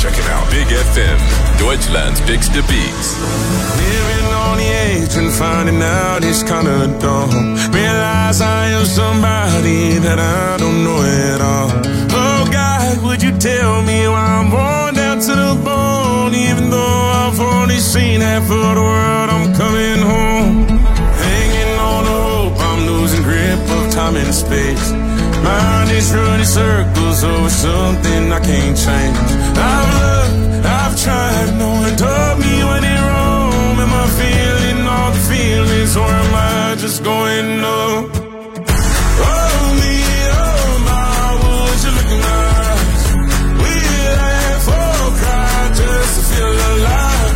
Check it out. Big FM, Deutschlands bigste Beats. Living on the edge and finding out it's kinda dumb. Realize I am somebody that I don't know at all. Oh God, would you tell me why I'm worn down to the bone? Even though I've only seen half of the world, I'm coming home. Hanging on to hope, I'm losing grip of time and space. Mind is running circles over something I can't change. I've looked, I've tried, no one told me when it wrong. Am I feeling all the feelings, or am I just going numb? Oh me, oh my, would you look in my eyes? We laugh or cry just to feel alive.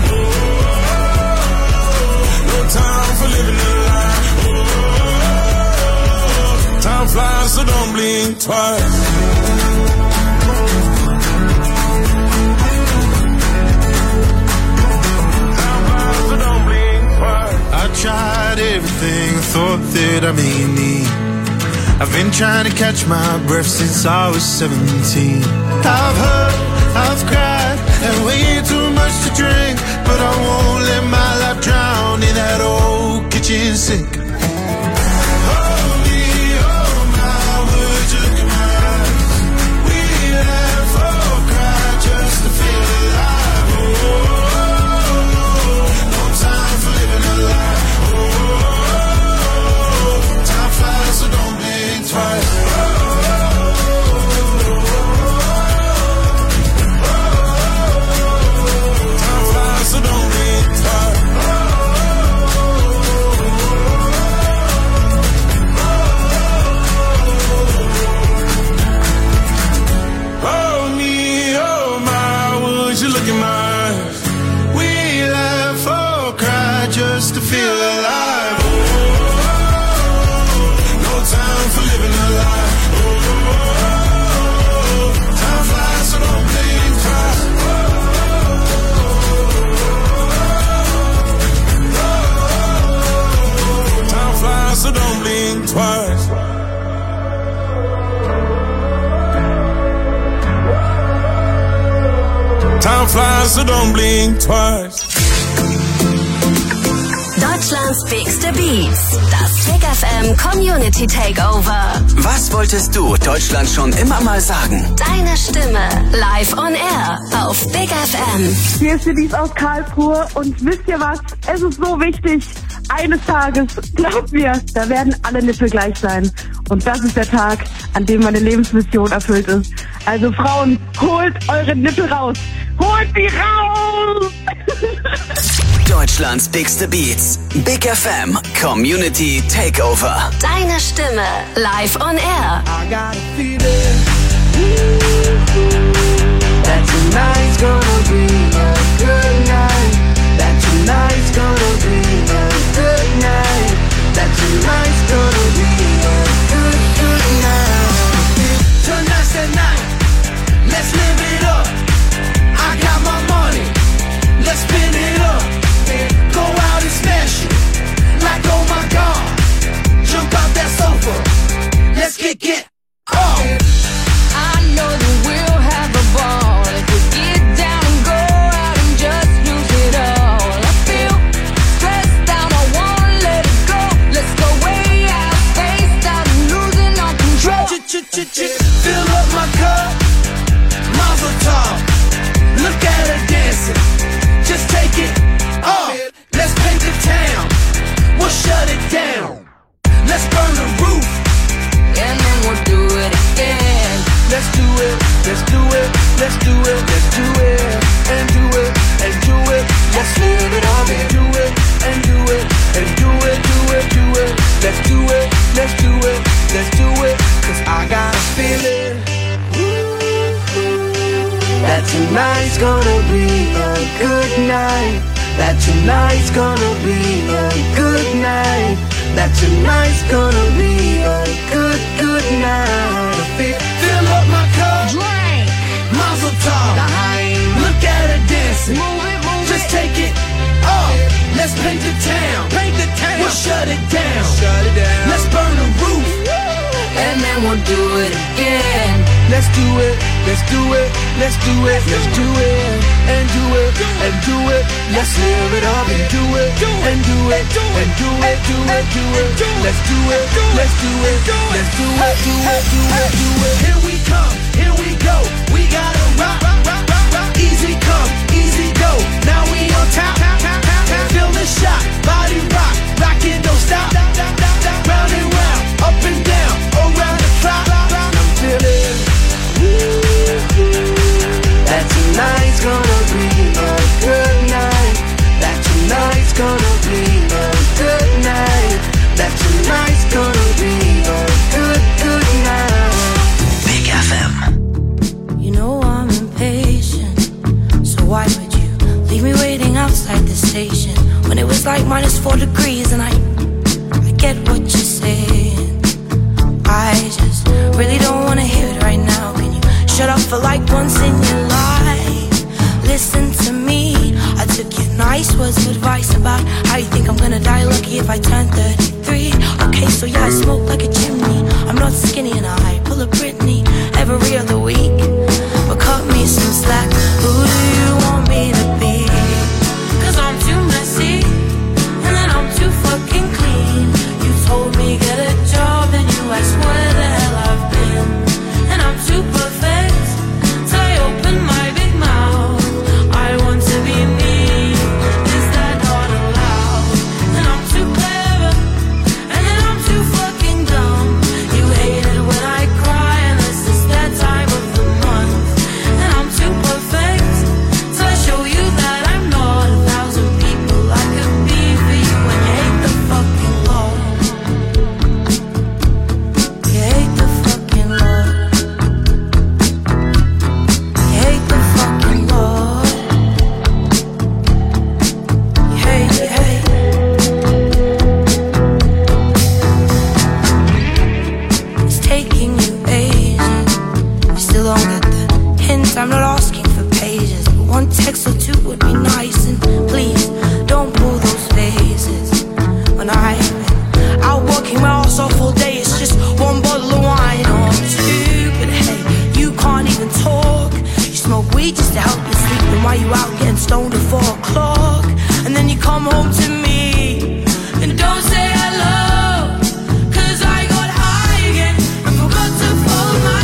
No time for living a lie. Time flies, so don't blink twice. I tried everything I thought that I may need. I've been trying to catch my breath since I was 17. I've hurt, I've cried, had way too much to drink, but I won't let my life drown in that old kitchen sink. Time flies, so don't blink twice. Deutschlands bigste Beats. Das Big FM Community Takeover. Was wolltest du Deutschland schon immer mal sagen? Deine Stimme live on air auf Big FM. Hier ist Denise aus Karlsruhe und wisst ihr was? Es ist so wichtig. Eines Tages, glaubt mir, da werden alle Nippel gleich sein. Und das ist der Tag, an dem meine Lebensmission erfüllt ist. Also Frauen, holt eure Nippel raus. Holt sie raus! Deutschlands bigste Beats. Big FM Community Takeover. Deine Stimme live on air. I got a feeling that tonight's gonna be a good night. That tonight's gonna be a good night. That tonight's gonna be a good night. Tonight's the night. Let's live it up. I got my money. Let's spin it up. Go out and smash it. Like oh my God. Jump out that sofa. Let's kick it off. I know that we'll have a ball if we get down and go out and just lose it all. I feel stressed out, I wanna let it go. Let's go way out, spaced out and losing all control. Fill up my cup, Mazel tov. Look at her dancing, just take it off. Let's paint the town, we'll shut it down. Let's burn the roof, And then we'll do it again. let's do it, let's do it, let's do it, let's do it, and do it, and do it. Let's live it up and do it, and do it, and do it, do it, do it. Let's do it, let's do it, let's do it. Cause I got a feeling that tonight's gonna be a good night. That tonight's gonna be a good night. That tonight's gonna be a good night. Fill up my cup, Drink, Mazel tov. Look at her dancing, move just it. take it off. Let's paint the town, we'll shut it down. Let's burn the roof, And then we'll do it again. let's do it, let's do it, let's do it, let's do it, and do it, and do it. Let's live it up and do it, and do it, and do it, do it, do it. Let's do it, let's do it, let's do it, do it, do it, do it. Here we come, here we go. We gotta rock, rock, rock, rock, rock. Easy come, easy go. Now we on top, feel the shot, body rock, rockin', don't stop. Round and round, up and down, around the clock. I'm feeling that tonight's gonna be a good night. That tonight's gonna be a good night. That tonight's gonna be a good, good night. Big FM. You know I'm impatient, so why would you leave me waiting outside the station when it was like -4 degrees? And I get what you're saying. I just really don't wanna hear it right now. Can you shut up for like once in your life? Listen to me. I took your nice words of advice about how you think I'm gonna die lucky if I turn 33. Okay, so yeah, I smoke like a chimney. I'm not skinny and I pull a Britney every other week. But cut me some slack. Who do you want me to be? 'Cause I'm too messy, and then I'm too fucking clean. You told me get a job, and you asked where the hell I've been. And I'm too perfect, so I open my big mouth. I want to be me, is that not allowed? And I'm too clever, and then I'm too fucking dumb. You hate it when I cry, and this is that time of the month. And I'm too perfect, so I show you that I'm not 1,000 people I could be for you. And you hate the fucking law. You hate the fucking law. You hate the fucking law. You hate, you hate. It's taking you ages. You still don't get the hint. I'm not asking for pages, but one text or two would be nice. And please don't pull those faces when I've been out working my ass off all day. It's just one bottle of wine or two. But hey, you can't even talk. You smoke weed just to help you sleep. And while you out getting stoned at 4 o'clock, and then you come home to me and don't say hello. 'Cause I got high again and forgot to fold my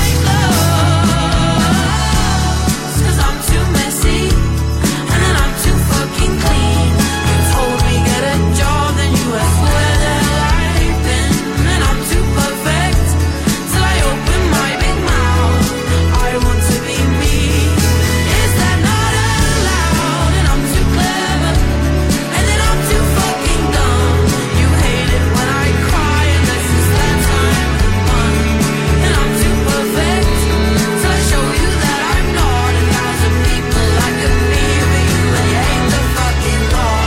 clothes. 'Cause I'm too messy, and then I'm too fucking clean. You told me get a job, then you asked where the hell I've been. And I'm too perfect, till I open my big mouth. I want to be me, is that not allowed? And I'm too clever, and then I'm too fucking dumb. You hate it when I cry, and this is that time of the month. And I'm too perfect, so I show you that I'm not 1,000 people I could be for you. And you hate the fucking law.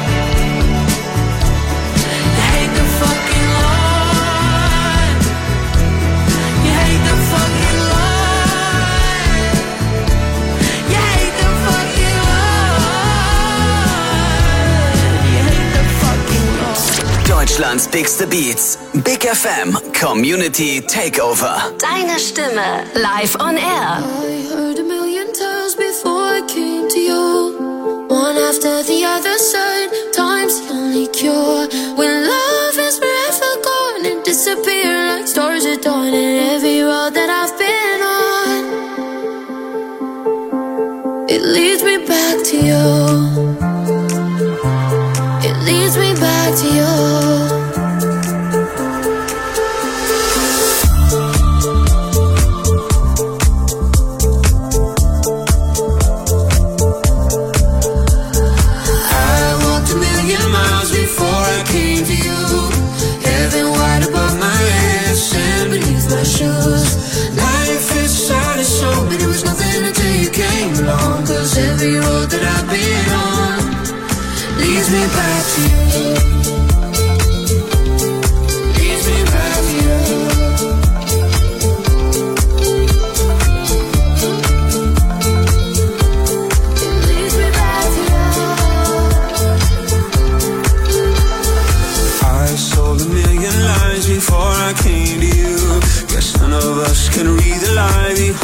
You hate the fucking law. You hate the fucking law. You hate the fucking law. You hate the fucking law. Deutschlands bigste Beats. Big FM Community Takeover. Deine Stimme live on air. I heard a million tales before I came to you. One after the other said, time's the only cure. When love is forever gone and disappear like stars at dawn. And every road that I've been on, it leads me back to you. It leads me back to you. I walked a million miles before I came to you. Heaven wide above my head, sand beneath my shoes. Life is sad and so, but it was nothing until you came along. 'Cause every road that I've been on leads me back to you. Leads me back to you. It leads me back to you. I sold a million lies before I came to you. Guess none of us can read the lie behind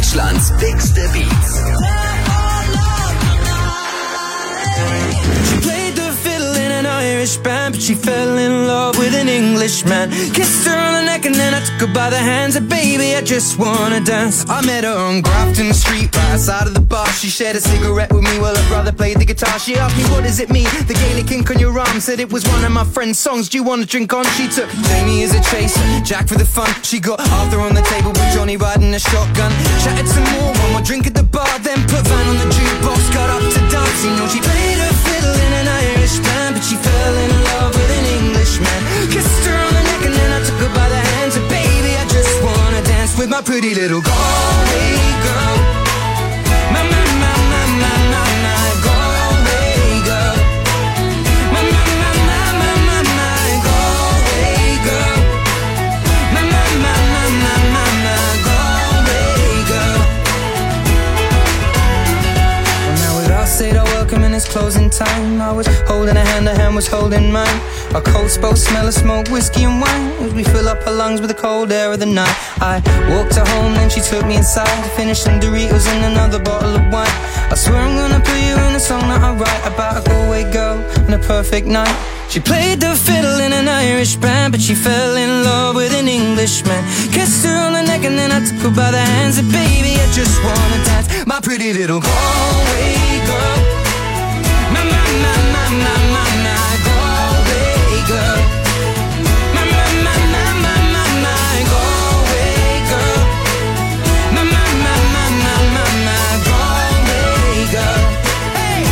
Deutschlands bigste Beats. She played the fiddle in an Irish band, but she fell in love with an Englishman. Kissed her on the neck and then I took her by the hands. And baby, I just wanna dance. I met her on Grafton Street, right outside of the bar. She shared a cigarette with me while her brother played the guitar. She asked me, what does it mean, the Gaelic ink on your arm? Said it was one of my friend's songs, do you want to drink on? She took Jamie as a chaser, Jack for the fun. She got Arthur on the table with Johnny riding a shotgun. Chatted some more, one more drink at the bar, then put Van on the jukebox, got up to dance. You know she played her fiddle in an Irish band, but she fell in love with an Englishman. Kissed her on the neck and then I took her by the hands. And baby, I just wanna dance with my pretty little Galway girl. My, my, my, my, my, my, my Galway girl. My, my, my, my, my, my, my Galway girl. My, my, my, my, my, my, my Galway girl. Well, now we've all said our welcome and it's closing time. I was holding her hand was holding mine. Our coats both smell of smoke, whiskey and wine, as we fill up her lungs with the cold air of the night. I walked her home, then she took me inside to finish some Doritos and another bottle of wine. I swear I'm gonna put you in a song that I write about a Galway girl and a perfect night. She played the fiddle in an Irish band, but she fell in love with an Englishman. Kissed her on the neck and then I took her by the hands. And baby, I just wanna dance, my pretty little Galway girl. My, my, my, my, my, my, my Galway girl. My, my, my, my, my, my, my Galway girl. My, my, my, my, my, my, my Galway girl. Hey!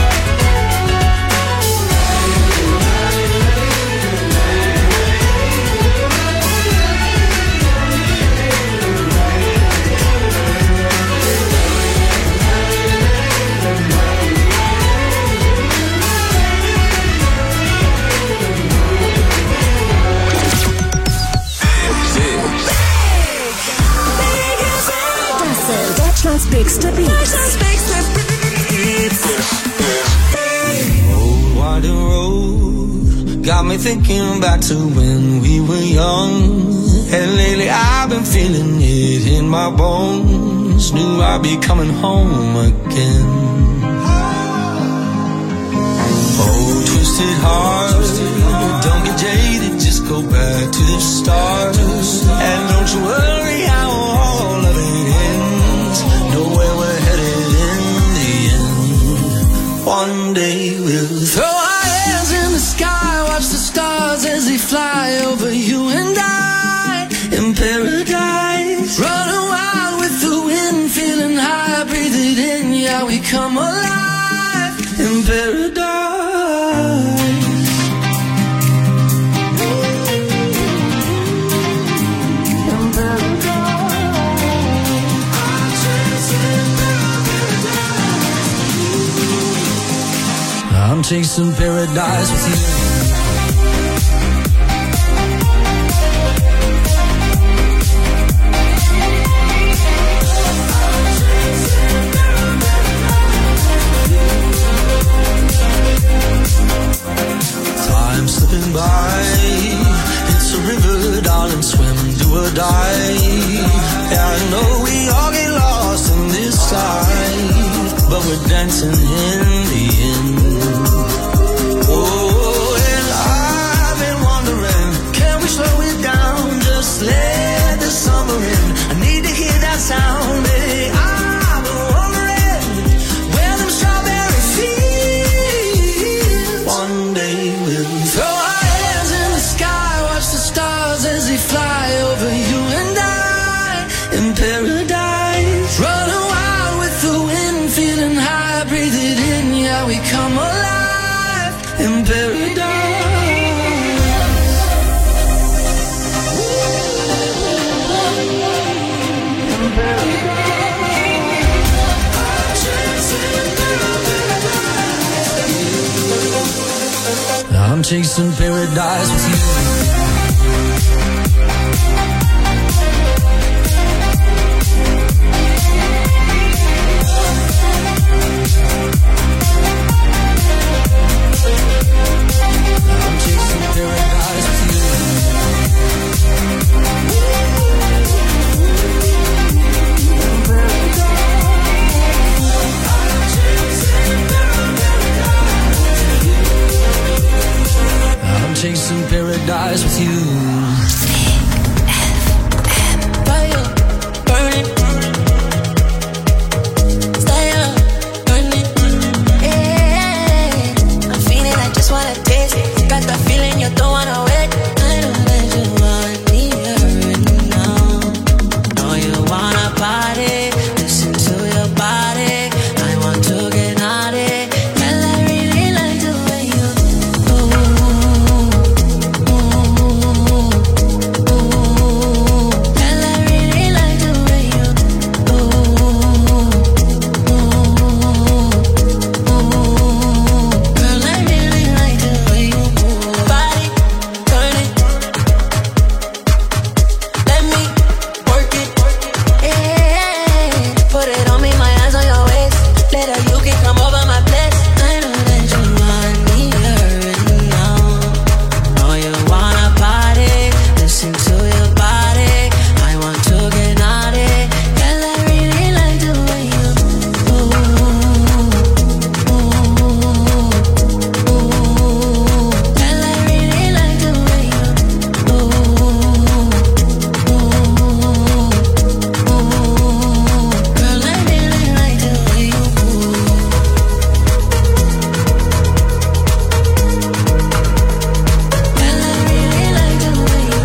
Deutschlands bigste Beats. Old winding road got me thinking back to when we were young. And lately I've been feeling it in my bones. Knew I'd be coming home again. Oh, twisted heart, don't get jaded, just go back to the start. And don't you worry how all of it ends. Know where we're headed in the end. One day we'll throw our hands in the sky, watch the stars as they fly over you and I in paradise. Running wild with the wind, feeling high, breathe it in, yeah, we come alive in paradise. I'm chasing paradise with you. Time slipping by, it's a river, darling, swim, do or die. Yeah, I know we all get lost in this life, but we're dancing in the end. Oh, and I've been wondering, can we slow it down? Just let the summer in. I need to hear that sound. Hey, I've been wondering where them strawberries feel. One day we'll throw our hands in the sky, watch the stars as they fly over you and I in paradise. Running wild with the wind, feeling high, breathe it in, yeah, we come alive in paradise. I'm chasing paradise with you. Paradise with you. stars with you. Fire, burning. Stay up, burning. Yeah, I'm feeling I just wanna taste it. Got that feeling you don't wanna wait. I know that you want me right now. Know you wanna party. Listen to your body. I want to get naughty. Girl, I really like the way you Girl, I really like the way you Girl, I really like the way you move. Body, turn it. Let me work it. Yeah, put it on me, my hands on your waist. Later you can come over my place. I know that you want me right now. Know you wanna party. Listen to your body. I want to get naughty. Girl, I really like the way you Girl, I really like the way you Girl, I really like the way you move. Girl, I really like the way you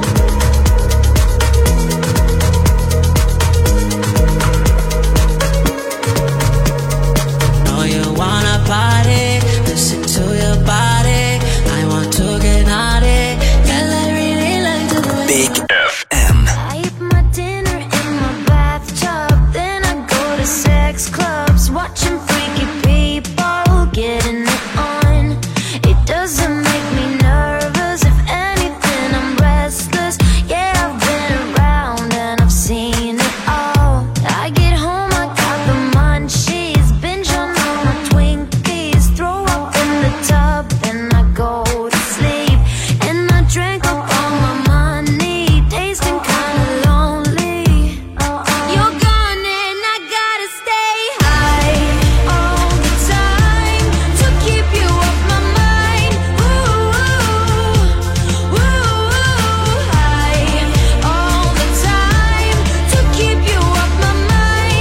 Know you wanna party. Listen to your body. I want to get naughty. Girl, I really like the way Big FM. I eat my dinner in my bathtub, then I go to sex clubs, watching freaky people getting it on. It doesn't make me nervous, if anything I'm restless. Yeah, I've been around and I've seen it all. I get home, I got the munchies, binge on all my Twinkies, throw up in the tub, then I go to sleep. And I drank up all my money, tasting kinda lonely. You're gone and I gotta stay high all the time to keep you off my mind. Ooh, ooh, high all the time to keep you off my mind.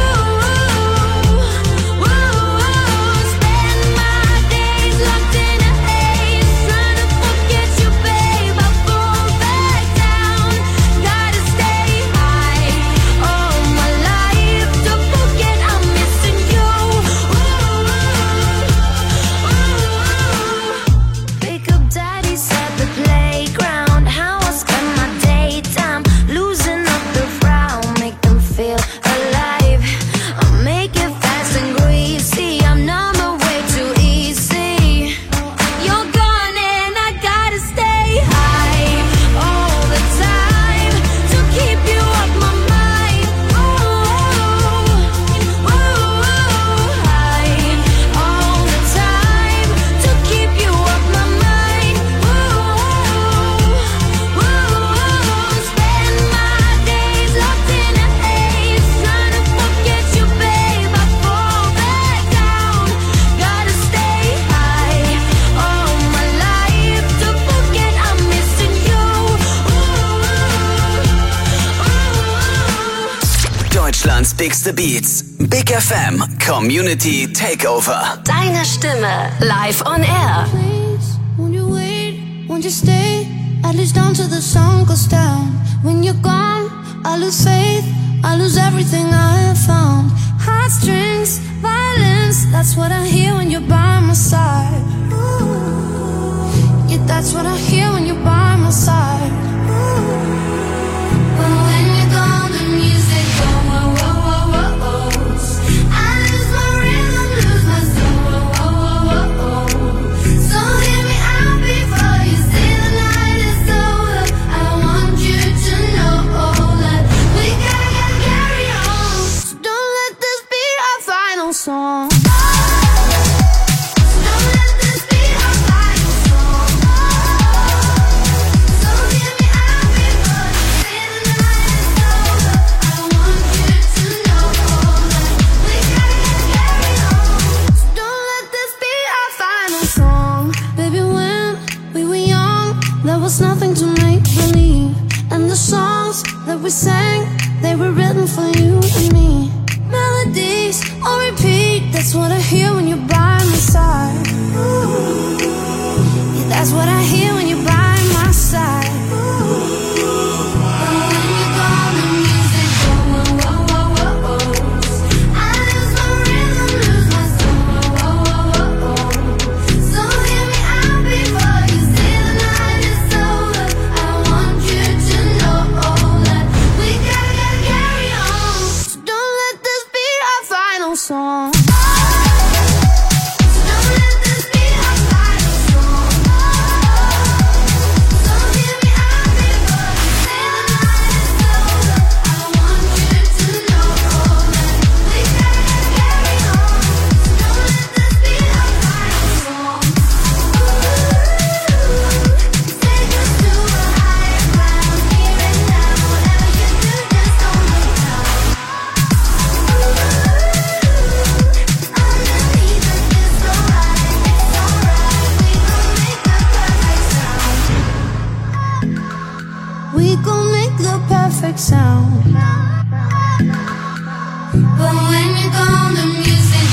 Spend my days locked in a haze, trying to forget you, babe. I fall back down, gotta stay high all my life to forget I'm missing you. Pick up daddies at the playground, how I spend my daytime, losing up the frown, make them feel alive. I make it fast and greasy, I'm number way too easy. You're gone and I gotta stay high all the time to keep you off my mind. High all the time to keep you off my mind. Spend my days locked in a haze, trying to forget you, babe. I fall back down, gotta stay high all my life to forget I'm missing you. Deutschlands bigste Beats. Big FM Community Takeover. Deine Stimme live on air. Please, won't you wait, won't you stay, at least until the sun goes down. When you're gone, I lose faith, I lose everything I have found. Heartstrings, violence, that's what I hear when you're by my side. Yeah, that's what I hear when you're by my side. But when you're gone, the music goes, whoa, whoa, whoa, whoa, whoa. I lose my rhythm, lose my soul, whoa, whoa, whoa, whoa. So hear me out before you say the night is over. I want you to know that we gotta carry on. So don't let this be our final song. Don't let this be our final song. So hear me out before you say the night is over. I want you to know that we gotta carry on. So don't let this be our final song. Baby, when we were young, there was final song. We gon' make the perfect sound. But when you're gone, the music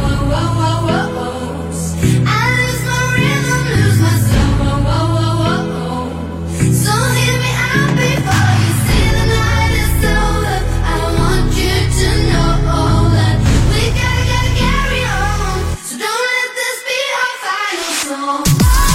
goes. I lose my rhythm, lose my soul. So hear me out before you see the night is over. I want you to know that we gotta carry on. So don't let this be our final song.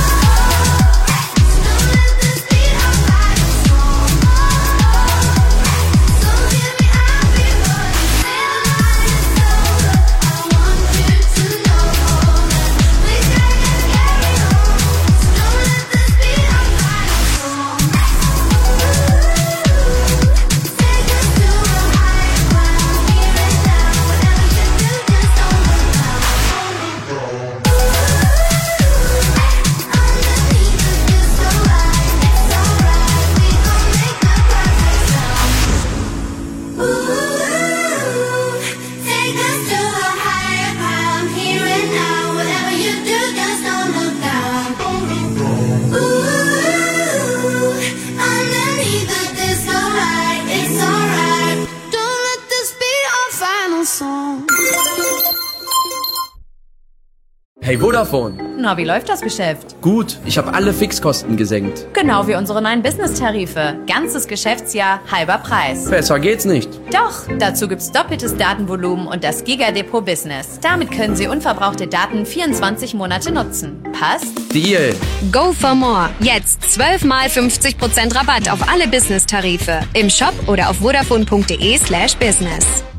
Hey Vodafone. Na, wie läuft das Geschäft? Gut, ich habe alle Fixkosten gesenkt. Genau wie unsere neuen Business-Tarife. Ganzes Geschäftsjahr, halber Preis. Besser geht's nicht. Doch, dazu gibt's doppeltes Datenvolumen und das Giga-Depot Business. Damit können Sie unverbrauchte Daten 24 Monate nutzen. Passt? Deal. Go for more. Jetzt 12 mal 50% Rabatt auf alle Business-Tarife. Im Shop oder auf vodafone.de/business.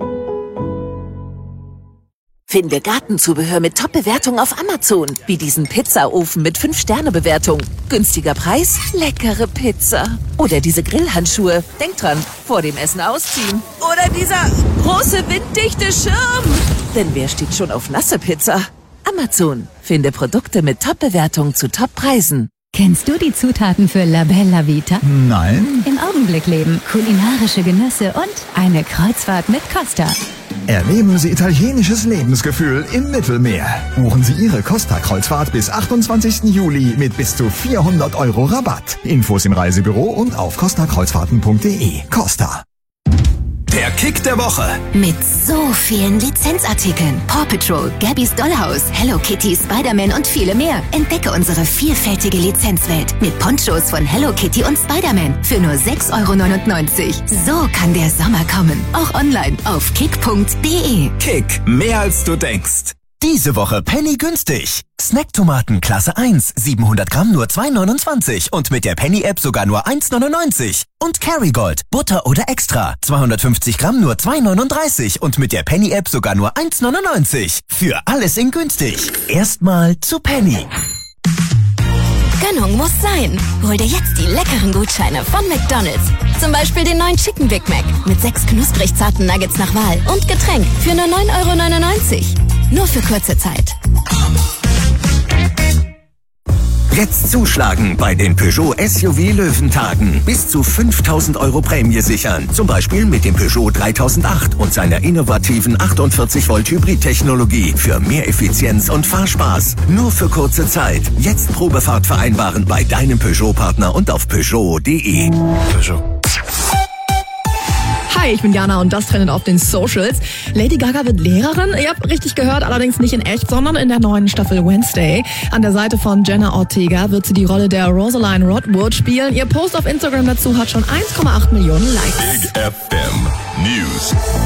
Finde Gartenzubehör mit Top-Bewertung auf Amazon. Wie diesen Pizzaofen mit 5-Sterne-Bewertung. Günstiger Preis, leckere Pizza. Oder diese Grillhandschuhe. Denk dran, vor dem Essen ausziehen. Oder dieser große winddichte Schirm. Denn wer steht schon auf nasse Pizza? Amazon. Finde Produkte mit Top-Bewertung zu Top-Preisen. Kennst du die Zutaten für La Bella Vita? Nein. Im Augenblick leben, kulinarische Genüsse und eine Kreuzfahrt mit Costa. Erleben Sie italienisches Lebensgefühl im Mittelmeer. Buchen Sie Ihre Costa-Kreuzfahrt bis 28. Juli mit bis zu 400 € Rabatt. Infos im Reisebüro und auf costakreuzfahrten.de. Costa. Der Kick der Woche. Mit so vielen Lizenzartikeln. Paw Patrol, Gabby's Dollhouse, Hello Kitty, Spider-Man und viele mehr. Entdecke unsere vielfältige Lizenzwelt mit Ponchos von Hello Kitty und Spider-Man für nur 6,99 €. So kann der Sommer kommen. Auch online auf kick.de. Kick, mehr als du denkst. Diese Woche Penny günstig. Snacktomaten Klasse 1, 700 Gramm nur 2,29 und mit der Penny-App sogar nur 1,99. Und Kerrygold, Butter oder Extra, 250 Gramm nur 2,39 und mit der Penny-App sogar nur 1,99. Für alles in günstig. Erstmal zu Penny. Gönnung muss sein. Hol dir jetzt die leckeren Gutscheine von McDonald's. Zum Beispiel den neuen Chicken Big Mac mit 6 knusprig zarten Nuggets nach Wahl und Getränk für nur 9,99 €. Nur für kurze Zeit. Jetzt zuschlagen bei den Peugeot SUV Löwentagen. Bis zu 5.000 € Prämie sichern. Zum Beispiel mit dem Peugeot 3008 und seiner innovativen 48 Volt Hybrid-Technologie für mehr Effizienz und Fahrspaß. Nur für kurze Zeit. Jetzt Probefahrt vereinbaren bei deinem Peugeot-Partner und auf Peugeot.de. Peugeot. Hi, ich bin Jana und das trendet auf den Socials. Lady Gaga wird Lehrerin. Ihr habt richtig gehört, allerdings nicht in echt, sondern in der neuen Staffel Wednesday. An der Seite von Jenna Ortega wird sie die Rolle der Rosaline Rodwood spielen. Ihr Post auf Instagram dazu hat schon 1,8 Millionen Likes. Big FM News.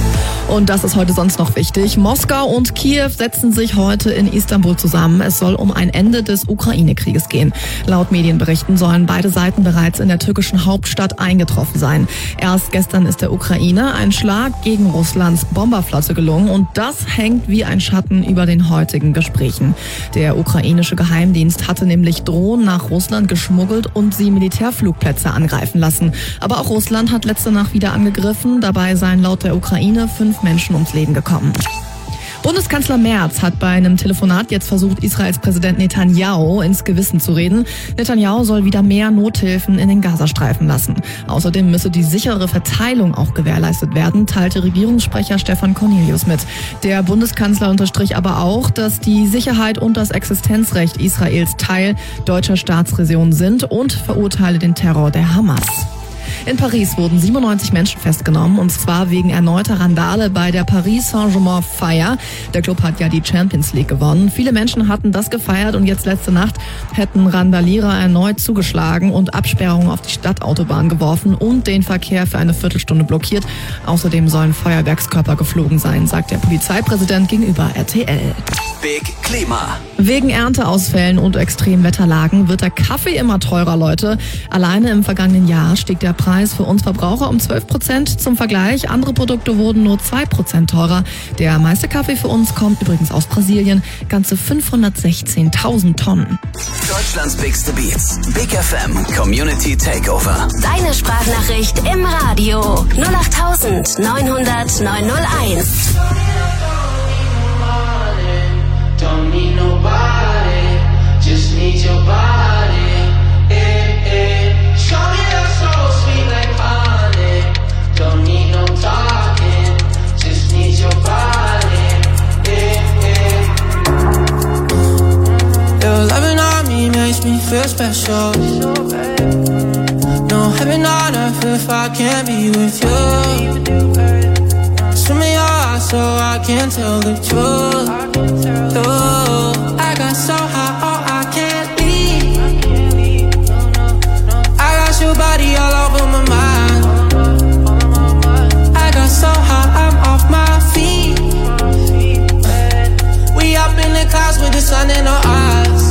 Und das ist heute sonst noch wichtig. Moskau und Kiew setzen sich heute in Istanbul zusammen. Es soll um ein Ende des Ukraine-Krieges gehen. Laut Medienberichten sollen beide Seiten bereits in der türkischen Hauptstadt eingetroffen sein. Erst gestern ist der Ukraine ein Schlag gegen Russlands Bomberflotte gelungen und das hängt wie ein Schatten über den heutigen Gesprächen. Der ukrainische Geheimdienst hatte nämlich Drohnen nach Russland geschmuggelt und sie Militärflugplätze angreifen lassen. Aber auch Russland hat letzte Nacht wieder angegriffen. Dabei seien laut der Ukraine 5 Menschen ums Leben gekommen. Bundeskanzler Merz hat bei einem Telefonat jetzt versucht, Israels Präsident Netanyahu ins Gewissen zu reden. Netanyahu soll wieder mehr Nothilfen in den Gazastreifen lassen. Außerdem müsse die sichere Verteilung auch gewährleistet werden, teilte Regierungssprecher Stefan Cornelius mit. Der Bundeskanzler unterstrich aber auch, dass die Sicherheit und das Existenzrecht Israels Teil deutscher Staatsräson sind und verurteile den Terror der Hamas. In Paris wurden 97 Menschen festgenommen, und zwar wegen erneuter Randale bei der Paris Saint-Germain-Feier. Der Club hat ja die Champions League gewonnen. Viele Menschen hatten das gefeiert und jetzt letzte Nacht hätten Randalierer erneut zugeschlagen und Absperrungen auf die Stadtautobahn geworfen und den Verkehr für eine Viertelstunde blockiert. Außerdem sollen Feuerwerkskörper geflogen sein, sagt der Polizeipräsident gegenüber RTL. Big Klima. Wegen Ernteausfällen und extremen Wetterlagen wird der Kaffee immer teurer, Leute. Alleine im vergangenen Jahr stieg der Preis für uns Verbraucher um 12%. Zum Vergleich, andere Produkte wurden nur 2% teurer. Der meiste Kaffee für uns kommt übrigens aus Brasilien, ganze 516.000 Tonnen. Deutschlands bigste Beats. Big FM Community Takeover. Deine Sprachnachricht im Radio 08900 901. Don't need nobody, just need your body. Show me that soul sweet like honey. Don't need no talking, just need your body. Your loving on me makes me feel special. No heaven on earth if I can't be with you. Swim me your eyes so I can tell the truth. I got so high, oh I can't leave. I got your body all over my mind. I got so high, I'm off my feet. We up in the clouds with the sun in our eyes.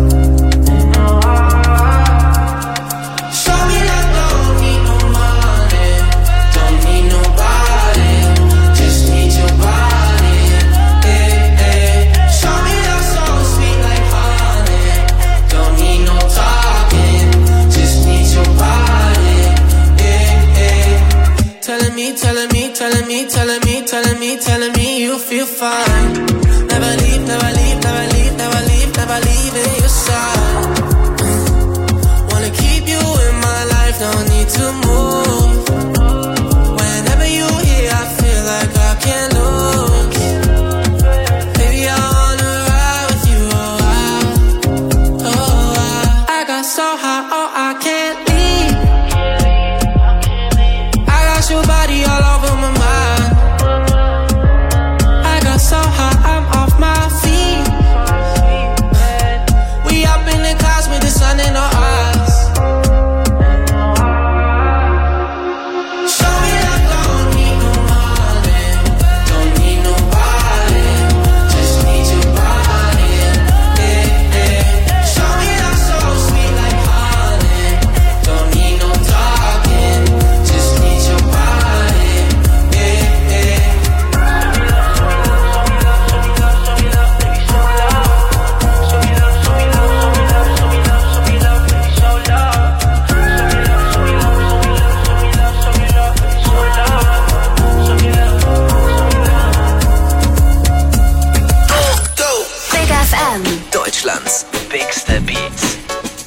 Show me that don't need no money, don't need nobody, just need your body. Show me that soul sweet like honey, don't need no talking, just need your body. Telling me, telling me, telling me, telling me, telling me, telling me you feel fine. Never leave, never leave, never leave, never leave, never leave in your side. Wanna keep you in my life, don't need to move. Whenever you here, I feel like I can't lose. Baby, I wanna ride with you, I got so high, oh I can't leave. I got your body all over my mind. I got so high, I'm off my feet. We up in the clouds with the sun in our eyes. Show me that don't need no money, don't need nobody, just need your body. Show me that soul sweet like honey, don't need no talking, just need your body. Big FM. Deutschlands bigste Beats.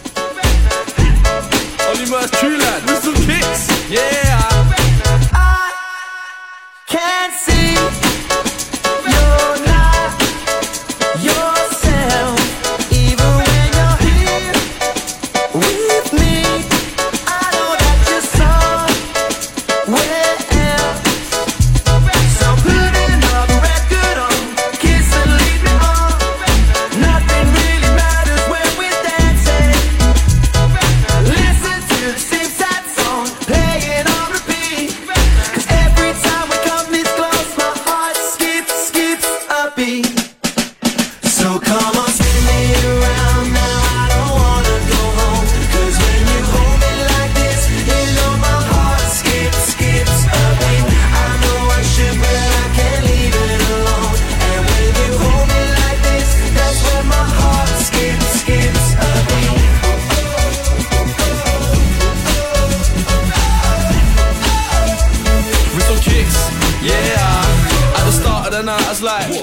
Oliver Kühlert with some kicks. Yeah. I can't see you're not yourself, even when you're here with me. I know that you're somewhere else. So put another record on, kiss and leave me on. Nothing really matters when we're dancing.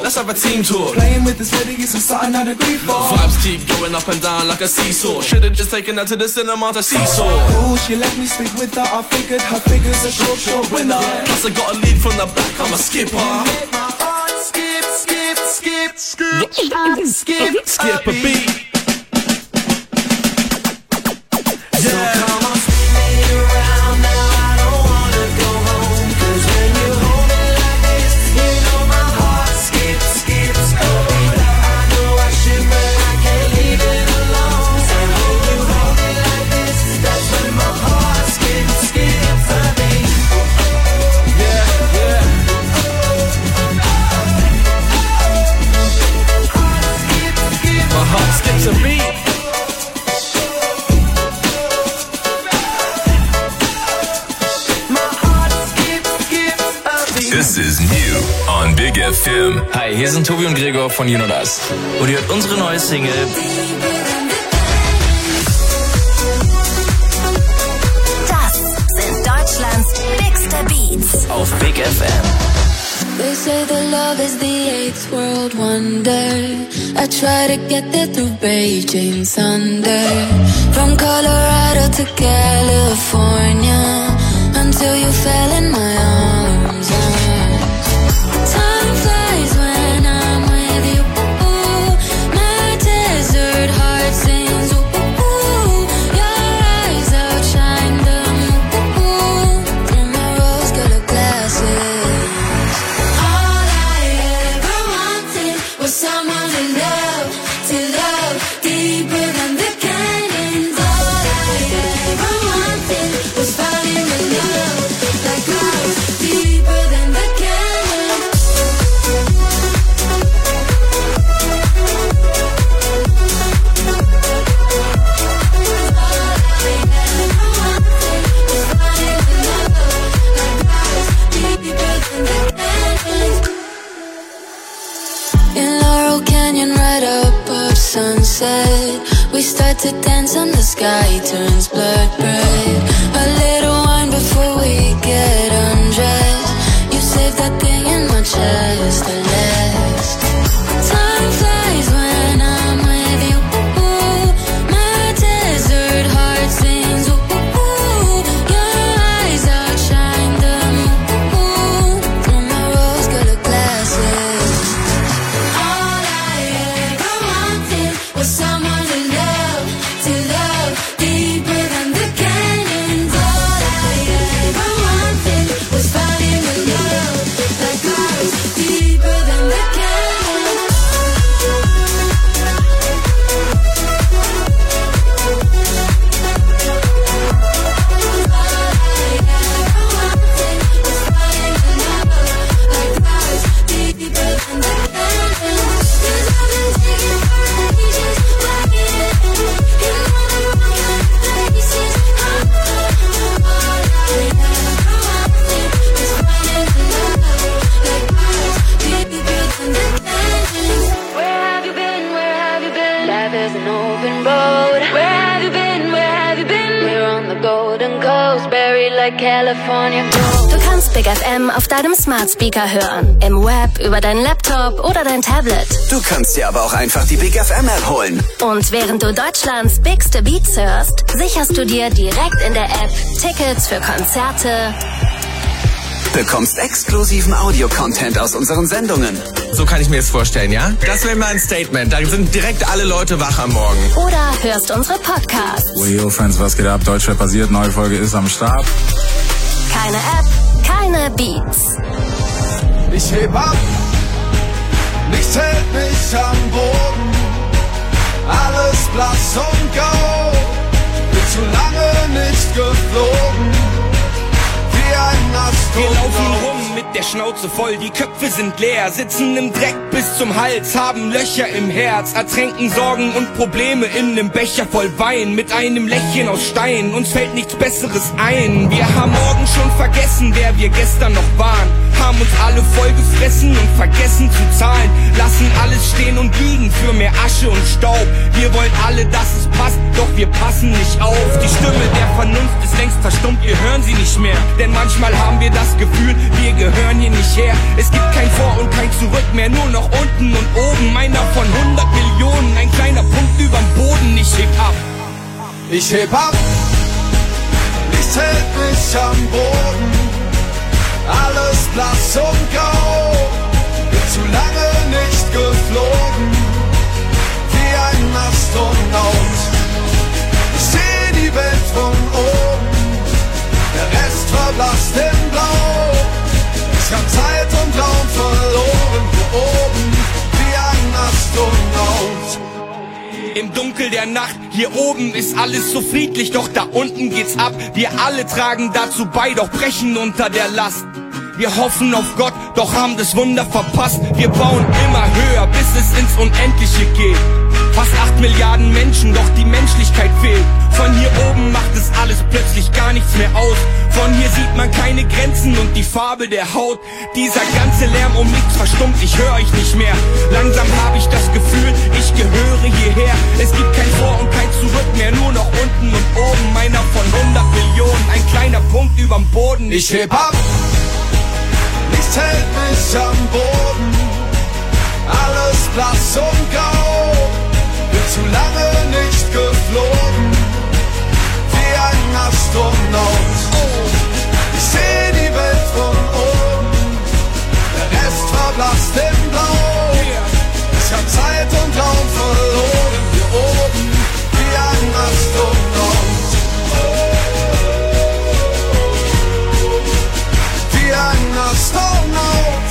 let's have a team talk. Playing with this lady is something I'd agree for. Vibes keep going up and down like a seesaw. Should've just taken her to the cinema to seesaw. Oh, she let me speak with her, I figured her figure's a short winner. Plus I got a lead from the back, I'm a skipper. Skip, skip, skip, skip, skip, skip a beat. So come on, spin me around now, I don't wanna go home. 'Cause when you hold me like this, you know my heart skips, skips a beat. I know I should, but I can't leave it alone. And when you hold me like this, that's when my heart skips, skips a beat. Yeah, yeah. My heart skips a beat. This is new on Big FM. Hi, hier sind Tobi und Gregor von You Know Das. Und ihr hört unsere neue Single. Das sind Deutschlands bigste Beats auf Big FM. They say that love is the eighth world wonder. I try to get there through Beijing Sunday. From Colorado to California, until you fell in my arms. Time flies when I'm with you. My desert heart sings. Your eyes outshine the moon through my rose-colored glasses. All I ever wanted was someone to love deeper than the canyons. All I ever wanted was falling in love like clouds deeper than the canyons. In Laurel Canyon, right above sunset, we start to dance and the sky turns blood red. A little wine before we get undressed. You saved that thing in my chest to last. Time flies when I'm with you. My desert heart sings. Your eyes outshine the moon through my rose-colored glasses. All I ever wanted was someone to love deeper than the canyons. All I ever wanted was falling in love like clouds deeper than the canyons. Where have you been? Where have you been? Life is an open road. Where have you been? Where have you been? We're on the golden coast, buried like California gold. Du kannst Big FM auf deinem Smart Speaker hören, im Web, über deinen Laptop oder dein Tablet. Du kannst dir aber auch einfach die Big FM App holen. Und während du Deutschlands bigste Beats hörst, sicherst du dir direkt in der App Tickets für Konzerte, Bekommst exklusiven Audio-Content aus unseren Sendungen. So kann ich mir das vorstellen, ja? Das wäre mal ein Statement. Da sind direkt alle Leute wach am Morgen. oder hörst unsere Podcasts. Yo, Friends, was geht ab? Deutschrap basiert, neue Folge ist am Start. Keine App, keine Beats. Ich heb ab, nichts hält mich am Boden. Alles blass und grau, bin zu lange nicht geflogen. Wie ein Wir laufen Astronaut. rum mit der Schnauze voll, die Köpfe sind leer, sitzen im Dreck bis zum Hals, haben Löcher im Herz, ertränken Sorgen und Probleme in nem Becher voll Wein, mit einem Lächeln aus Stein, uns fällt nichts Besseres ein. Wir haben morgen schon vergessen, wer wir gestern noch waren, haben uns alle voll gefressen und vergessen zu zahlen, lassen alles stehen und liegen, für mehr Asche und Staub. Wir wollen alle, dass es passt, doch wir passen nicht auf. Die Stimme der Vernunft ist längst verstummt, wir hören sie nicht mehr. Denn manchmal haben wir das Gefühl, wir gehören hier nicht her. Es gibt kein Vor und kein Zurück mehr, nur noch unten und oben. Einer von 100 Millionen, ein kleiner Punkt überm Boden. Ich heb ab. Ich heb ab, nichts hält mich am Boden. Alles blass und grau, bin zu lange nicht geflogen, wie ein Astronaut. Ich seh die Welt von oben, der Rest verblasst in Blau. Ich hab Zeit und Raum verloren, hier oben, wie ein Astronaut. Im Dunkel der Nacht, hier oben ist alles so friedlich, doch da unten geht's ab. Wir alle tragen dazu bei, doch brechen unter der Last. Wir hoffen auf Gott, doch haben das Wunder verpasst. Wir bauen immer höher, bis es ins Unendliche geht. Fast 8 Milliarden Menschen, doch die Menschlichkeit fehlt. Von hier oben macht es alles plötzlich gar nichts mehr aus. Von hier sieht man keine Grenzen und die Farbe der Haut. Dieser ganze Lärm um nichts verstummt, ich höre euch nicht mehr. Langsam habe ich das Gefühl, ich gehöre hierher. Es gibt kein Vor und kein Zurück mehr, nur noch unten und oben. Einer von 100 Millionen, ein kleiner Punkt überm Boden. Ich heb ab, nichts hält mich am Boden. Alles blass und grau, bin zu lange nicht geflogen, wie ein Astronaut. Ich seh die Welt von oben, der Rest verblasst in Blau. Ich hab Zeit und Raum verloren, hier oben, wie ein Astronaut. Wie ein Astronaut.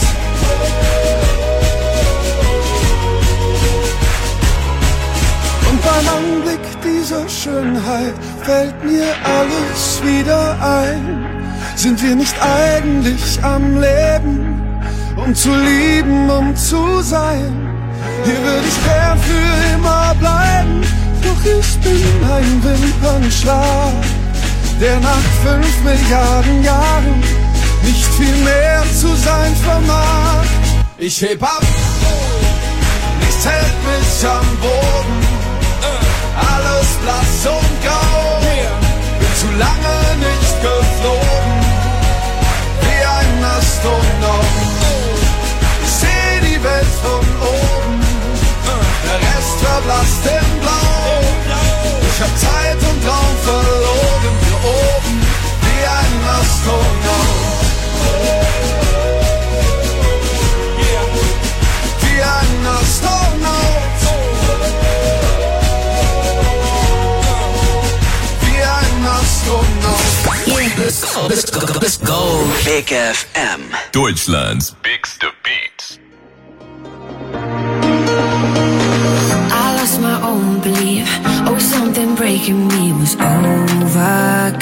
Und beim Anblick dieser Schönheit fällt mir alles wieder ein. Sind wir nicht eigentlich am Leben, um zu lieben, um zu sein? Hier würde ich gern für immer bleiben, doch ich bin ein Wimpernschlag, der nach 5 Milliarden Jahren nicht viel mehr zu sein vermag. Ich heb ab, nichts hält mich am Boden. Alles blass und grau, bin zu lange nicht geflogen, wie ein Astronaut. Ich seh die Welt von oben, der Rest verblasst in Blau. Ich hab Zeit und Raum verloren, hier oben, wie ein Astronaut. Wie ein Astronaut. Let's go. Big FM. Deutschland's biggest beats. I lost my own belief. Oh, something breaking me was overcome.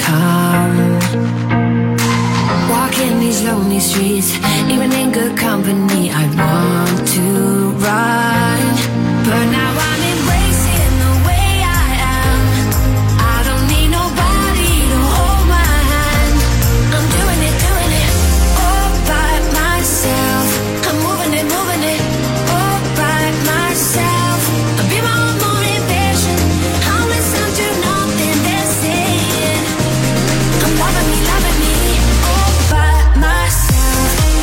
Walking these lonely streets, even in good company, I want to run. But now I'm embracing the way I am. I don't need nobody to hold my hand. I'm doing it all by myself. I'm moving it all by myself. I'll be my own motivation. I'll listen to nothing they're saying. I'm loving me all by myself.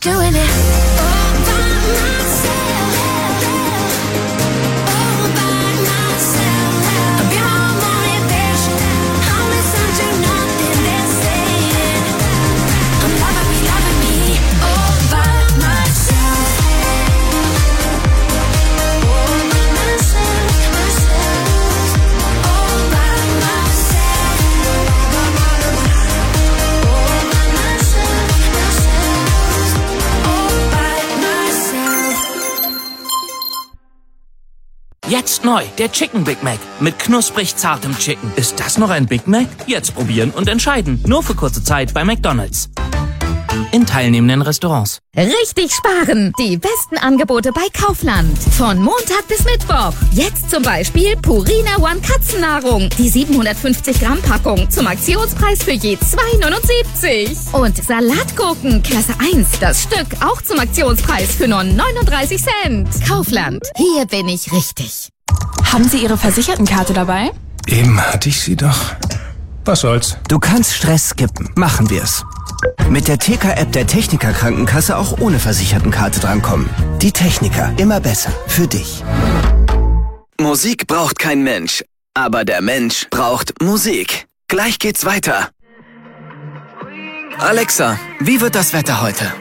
doing it all by myself. All by myself. I'm beyond motivation. I'll listen to nothing they're saying. I'm loving me all by myself. All by myself, all by myself. All by myself. Jetzt neu, der Chicken Big Mac. Mit knusprig zartem Chicken. Ist das noch ein Big Mac? Jetzt probieren und entscheiden. Nur für kurze Zeit bei McDonald's. In teilnehmenden Restaurants. Richtig sparen! Die besten Angebote bei Kaufland. Von Montag bis Mittwoch. Jetzt zum Beispiel Purina One Katzennahrung. Die 750 Gramm Packung zum Aktionspreis für je 2,79. Und Salatgurken Klasse 1. Das Stück auch zum Aktionspreis für nur 39 Cent. Kaufland. Hier bin ich richtig. Haben Sie Ihre Versichertenkarte dabei? Eben hatte ich sie doch. Was soll's? Du kannst Stress skippen. Machen wir's. Mit der TK-App der Techniker Krankenkasse auch ohne Versichertenkarte drankommen. Die Techniker. Immer besser. Für dich. Musik braucht kein Mensch. Aber der Mensch braucht Musik. Gleich geht's weiter. Alexa, wie wird das Wetter heute?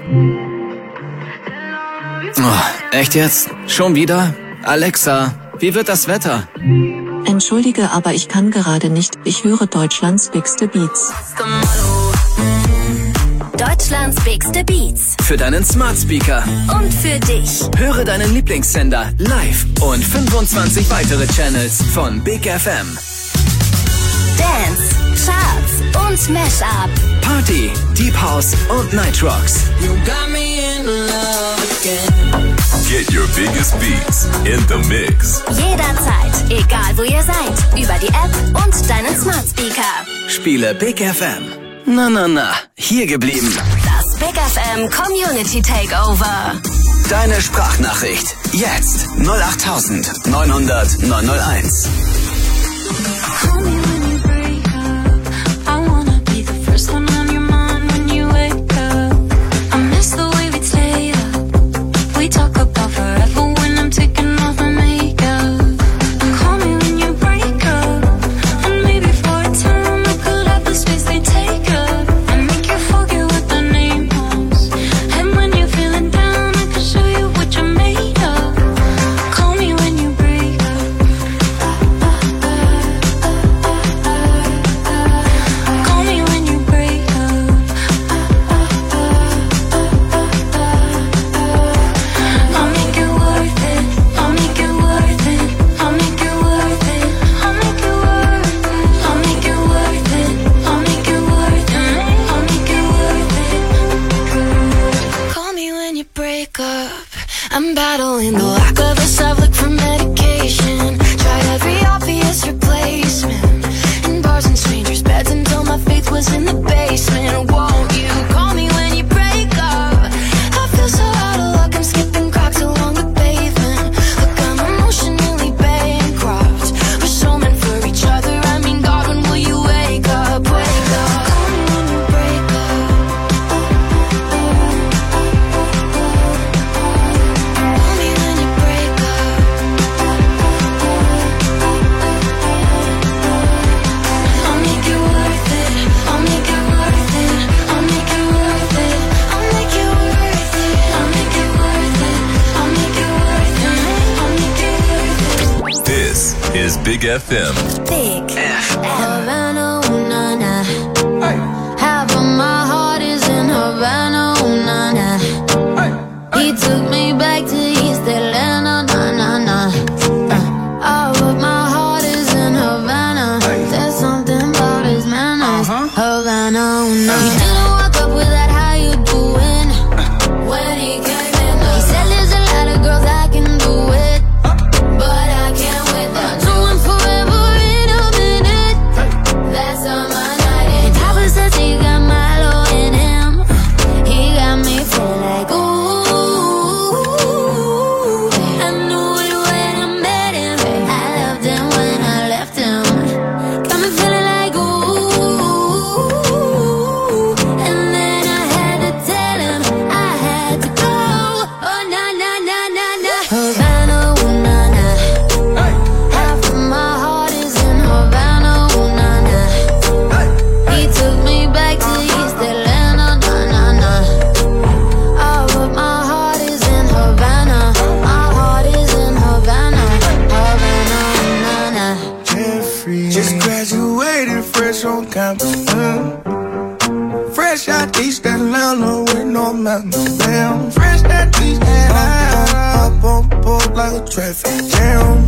Oh, echt jetzt? Schon wieder? Alexa, wie wird das Wetter? Entschuldige, aber ich kann gerade nicht. Ich höre Deutschlands bigste Beats. Deutschlands bigste Beats. Für deinen Smart Speaker. Und für dich. Höre deinen Lieblingssender live und 25 weitere Channels von Big FM. Dance, Charts und Mashup. Party, Deep House und Night Rocks. You got me in love again. Get your biggest beats in the mix. Jederzeit, egal wo ihr seid. Über die App und deinen Smart Speaker. Spiele Big FM. Na, hier geblieben. Das Big FM Community Takeover. Deine Sprachnachricht. Jetzt 08000 900 901. Call me when you break up. I wanna be the first one on your mind when you wake up. I miss the way we stay up. We talk about forever when I'm taking off my makeup. Call me when you break up. And maybe for a time I could have the space they take up. And make you forget what the name was. And when you're feeling down, I can show you what you're made of. Call me when you break up. Call me when you break up. I'll make it worth it. I'll make it worth it. I'll make it worth it. I'll make it worth it. I'll make it worth it. I'll make it worth it. I'll make it worth it. Call me when you break up. I'm battling the lack of a subject for medication. Tried every obvious replacement. In bars and strangers' beds until my faith was in the basement. Won't you call me when you break up? I feel so out of luck, I'm skipping cracks along the pavement. Look, I'm emotionally bankrupt. We're so meant for each other, I mean, God, when will you wake up? Wake up. Call me when you break up. Call me when you break up. I'll make it worth it. I'll make it worth it. I'll make it worth it. I'll make it worth it. I'll make it worth it. I'll make it worth it. I'll make it worth it. This is Big FM. Big FM. Havana, ooh, na, na. Half of my heart is in Havana, ooh, na, na. He took me back to East Atlanta, na, na, na. All of my heart is in Havana. There's something about his manners. Havana, ooh, na. He didn't walk up with that, how you doing? When he came in, he said there's a lot of girls I can do it, but I can't wait. No one forever in a minute. That's on my night. And Papa says he got Milo in him. He got me feel like ooh. I knew it when I met him. I loved him when I left him. Got me feeling like ooh. Just graduated fresh on campus. Fresh out East Atlanta with no mountains. Damn, fresh out East Atlanta. Up on the board like a traffic jam.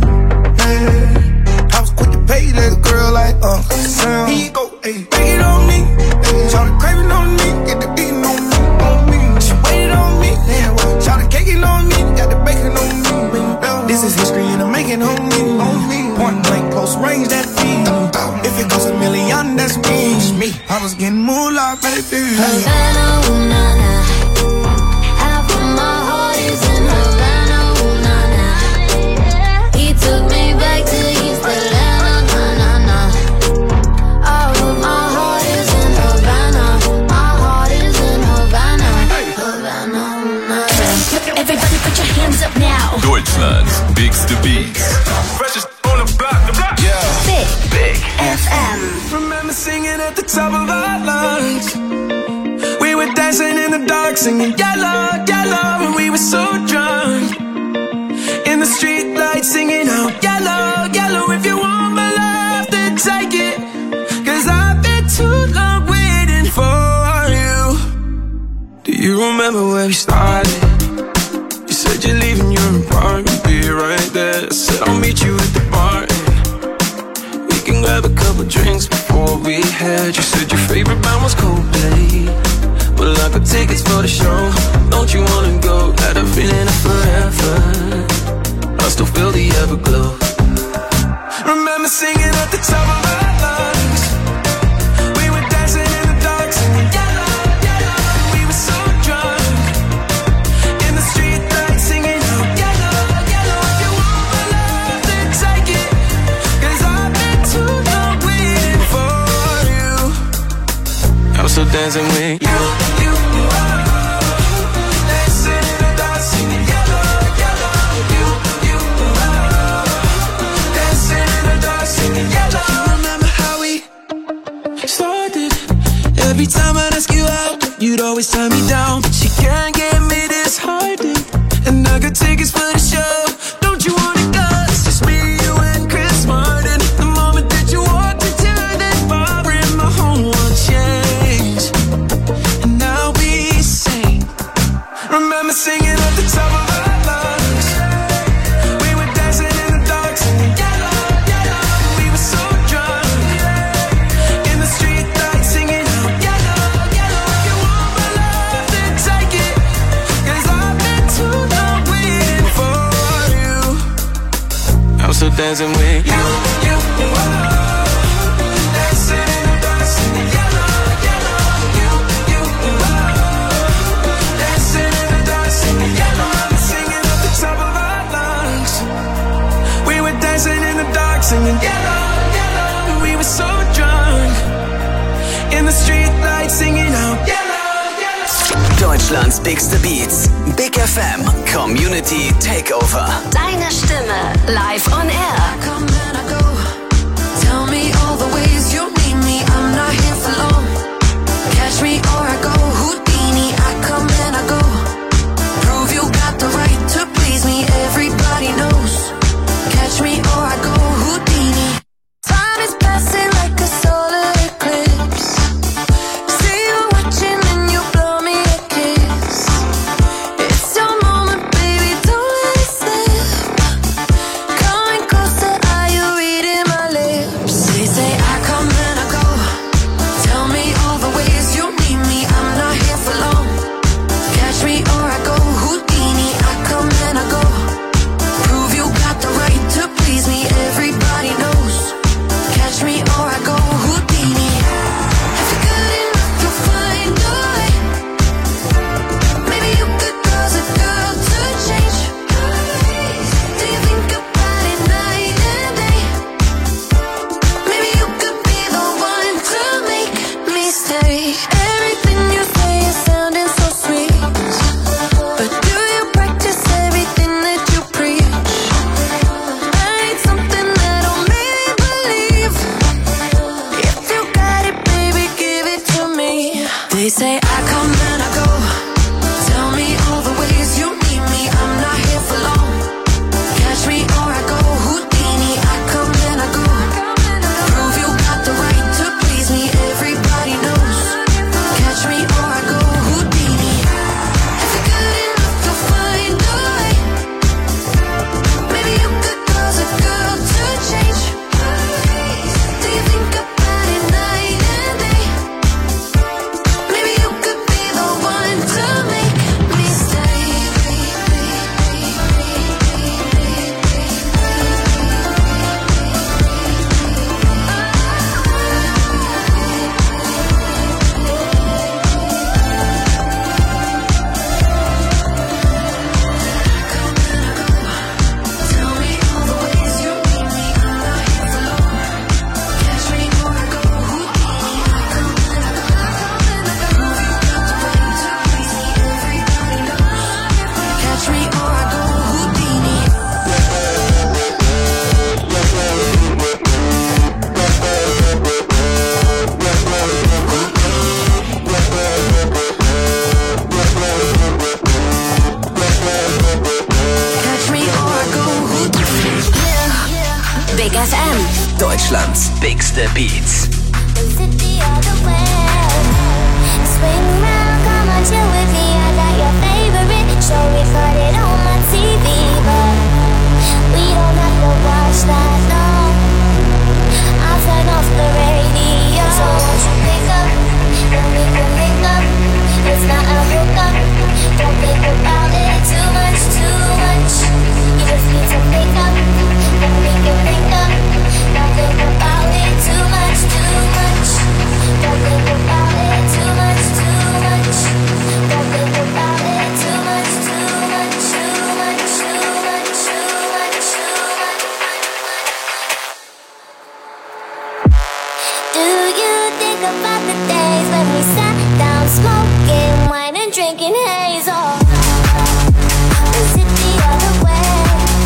I was quick to pay that girl like Uncle Sam. Here you go, ayy, take it on me. Shout the craving on me, get the beating on me, on me. She waited on me, damn. Shout the caking on me, got the bacon on me. This is history and I'm making on me, on me. Point blank, close range, that feed. If it goes $1 million, that's me. I was getting moolah, baby. Havana, ooh, nah, nah. Half of my heart is in Havana, ooh, nah, nah. He took me back to East Atlanta, nah, nah, nah. All of my heart is in Havana. My heart is in Havana. Havana, ooh, nah, nah. Everybody put your hands up now. Deutschland's biggste Beats. Freshest on the block, yeah. Big FM. Remember singing at the top of our lungs. We were dancing in the dark, singing yellow, yellow, and we were so drunk. In the street lights, singing out yellow, yellow. If you want my love, then take it. 'Cause I've been too long waiting for you. Do you remember where we started? You said you're leaving your apartment, be right there. I said I'll meet you at the bar. We can grab a couple drinks before we head. You said your favorite band was Coldplay. Well, I got tickets for the show. Don't you wanna go? Had a feeling of forever. I still feel the everglow. Remember singing at the top of our lungs. We were dancing in the dark, singing yellow, yellow. We were so drunk. In the street lights, singing out yellow, yellow. If you want my love, then take it. 'Cause I've been too long waiting for you. I'm still dancing with you. Dancing in the dark, singing yellow, yellow. You, dancing in the dark, singing yellow. Remember how we started? Every time I'd ask you out, you'd always tie me down. But you can't get me disheartened. And I got tickets for the show. Don't you wanna go? It's just me, you, and Chris Martin. The moment that you walked into that bar in my home world changed. And I'll be sane. Remember singing at the top of our lungs. We were dancing in the dark, singing yellow, yellow. We were so drunk. In the street lights, singing out yellow, yellow. If you want my love, then take it. 'Cause I've been too long waiting for you. I'm still dancing with you. Dancing in the dark, singing yellow, yellow. You, dancing in the dark, singing yellow. Singing at the top of our lungs. We were dancing in the dark, singing yellow, yellow. We were so drunk. In the street lights, singing out yellow, yellow. Deutschlands bigste Beats. Big FM Community Takeover. Deine Stimme live on air. Come and I go. Tell me all the ways you need me. I'm not here for long. Catch me or I go. Houdini, I come and I go. Prove you got the right to please me. Everybody knows. Catch me or I go. Houdini. Time is passing like a solar eclipse. See you watching and you blow me a kiss. It's your moment, baby, don't let it slip. Coming closer, are you reading? Deutschlands bigste Beats. Swing round, come on, chill with me. I got your favorite show recorded on my TV, but we don't have to watch that, no. I'll turn off the radio. So won't you pick up, then we can link up. It's not a hookup. Don't think about it too much, too much. You just need to pick up, then we can link up. Don't think about it too much, too much. Don't think about it too much, too much. Don't think about it too much, too much, too much, too much, too much, too much. Do you think about the days when we sat down smoking wine and drinking haze? Or was it the other way?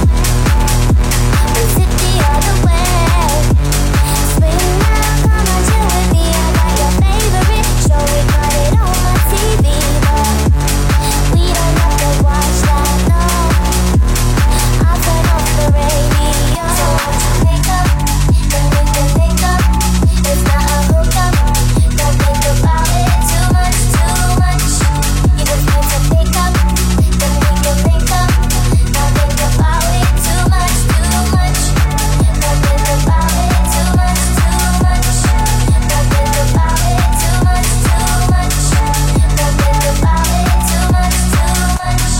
Was it the other way? Swing round, come on, chill with me. I got your favorite show recorded on my TV, but we don't have to watch that, no. I'll turn off the radio. So won't you pick up, then we can link up. It's not a hookup. Don't think about it too much, too much. You just need to pick up, then we can link up. Don't think about it too much, too much. Don't think about it too much, too much. Don't think about it too much, too much. Don't think about it too much, too much,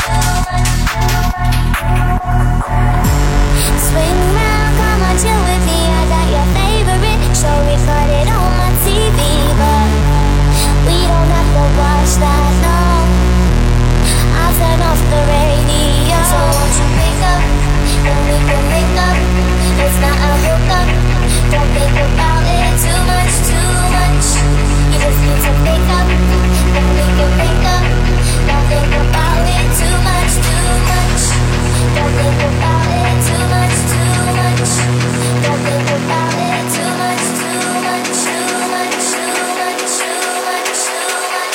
Swing round, come on, chill with me. I got your favorite show recorded on my TV, but we don't have to watch that, no. I'll turn off the radio. So won't you pick up, then we can link up. It's not a hookup. Don't think about it too much, too much. You just need to pick up, then we can link up. Don't think about it too much, too much. Don't think about it too much, too much. Don't think about it too much, too much, too much, too much, too much, too much.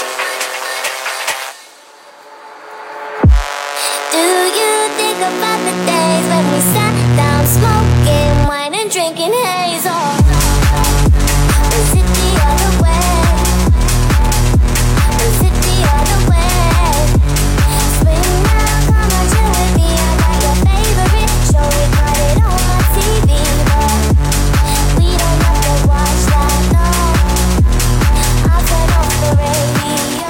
Do you think about the days when we sat down smoking wine and drinking haze? Or was it the other way? Was it the other way? Swing round, come on, chill with me. I got your favorite show recorded on my TV, but we don't have to watch that, no. I'll turn off the radio.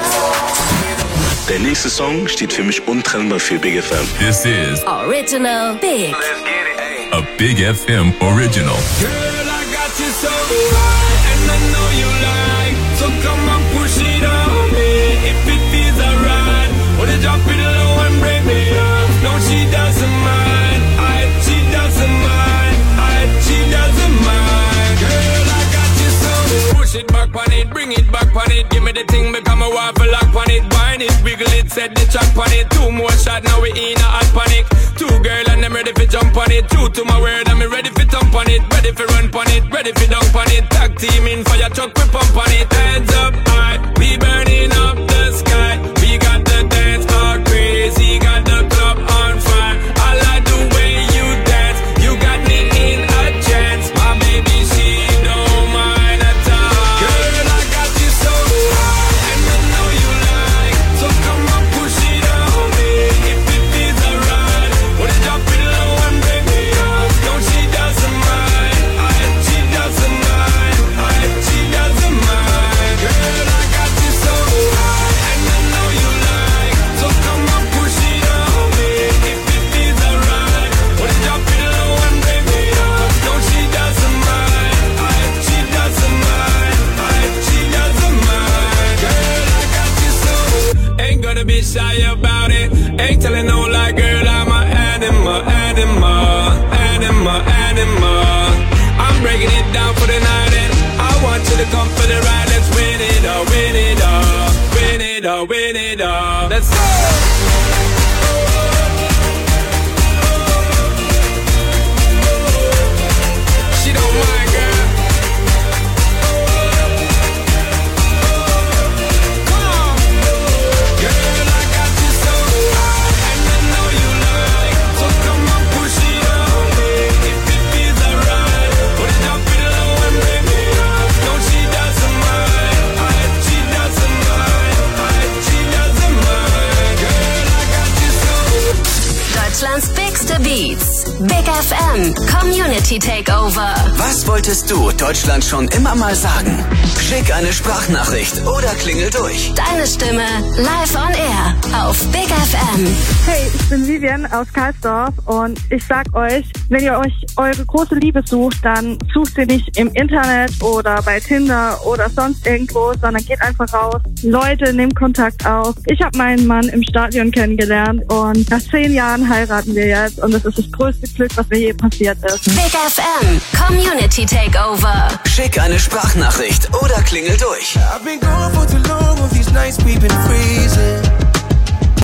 Der nächste Song steht für mich untrennbar für Big FM. This is Original Big. a Big FM original. Girl, I got you so high, and I know you like. So come on, push it on me, if it feels alright. Wanna drop it low and break me up. No, she doesn't mind. She doesn't mind. She doesn't mind. Girl, I got you so. Push it back on it, bring it back on it. Give me the thing, become a waffle lock on it. Wine it, wiggle it, set the track on it. 2 more shots, now we in a hot panic. 2 girl and I'm ready for jump on it. True to my word, I'm ready for thump on it. Ready for run on it, ready for dunk on it. Tag team in fire truck, we pump on it. Heads up high, we burning up the sky. We got the dance all crazy, got the club on fire. I like the way you dance, you got me in a trance. My baby, she don't mind at all. Girl, I got you so high, and I know you like. So come on, push it on me, if it feels alright. Wanna drop it low and break me up. No, she doesn't mind. She doesn't mind. She doesn't mind. Girl, I got you so high, and I know you like. So come on, push it on me, if it feels alright. Wanna drop it low and break me up. No, she doesn't mind. She doesn't mind. She doesn't mind. Girl, I got you so. Ain't gonna be shy about it. Ain't telling no lie, girl, I'm an animal, animal, animal, animal. I'm breaking it down for the night, and I want you to come for the ride. Let's win it all, win it all, win it all, win it all. Let's go. She don't mind, girl. Come on. Girl, I got you so high, and I know you like. So come on, push it on me, if it feels alright. Put it up Community Takeover. Was wolltest du Deutschland schon immer mal sagen? Schick eine Sprachnachricht oder klingel durch. Deine Stimme live on air auf Big FM. Hey, ich bin Vivian aus Karlsdorf und ich sag euch, wenn ihr euch eure große Liebe sucht, dann sucht sie nicht im Internet oder bei Tinder oder sonst irgendwo, sondern geht einfach raus. Leute, nehmt Kontakt auf. Ich habe meinen Mann im Stadion kennengelernt und nach 10 Jahren heiraten wir jetzt und das ist das größte Glück, was mir je passiert ist. Big FM Community Takeover. Schick eine Sprachnachricht oder klingel durch. I've been gone for too long, all these nights we've been freezing.